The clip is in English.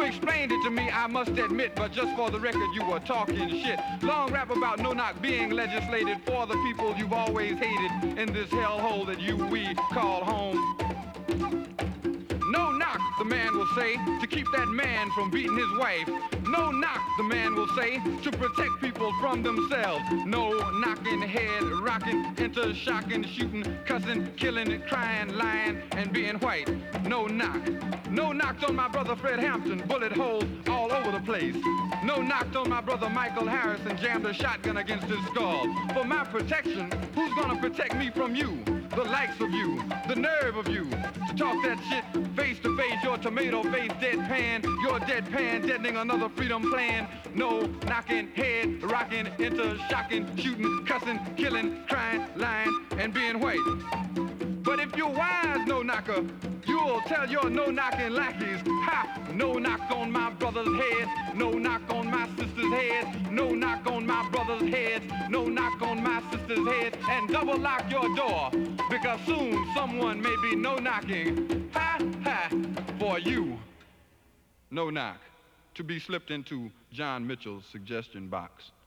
explained it to me, I must admit, but just for the record, you were talking shit. Long rap about no knock being legislated for the people you've always hated in this hellhole that we call home. No knock, the man will say, to keep that man from beating his wife. No knock, the man will say, to protect people from themselves. No knocking, head rocking, into shocking, shooting, cussing, killing, crying, lying, and being white. No knock. No knocked on my brother Fred Hampton, bullet holes all over the place. No knocked on my brother Michael Harrison, jammed a shotgun against his skull. For my protection, who's gonna protect me from you? The likes of you, the nerve of you, to talk that shit face to face, your tomato face deadpan, your deadpan deadening another freedom plan. No knocking, head rocking, into shocking, shooting, cussing, killing, crying, lying, and being white. But if you're wise, no knocker, you'll tell your no-knocking lackeys, ha! No knock on my brother's head, no knock on my sister's head, no knock on my brother's head, no knock on my sister's head, and double lock your door, because soon someone may be no-knocking, ha, ha, for you. No knock, to be slipped into John Mitchell's suggestion box.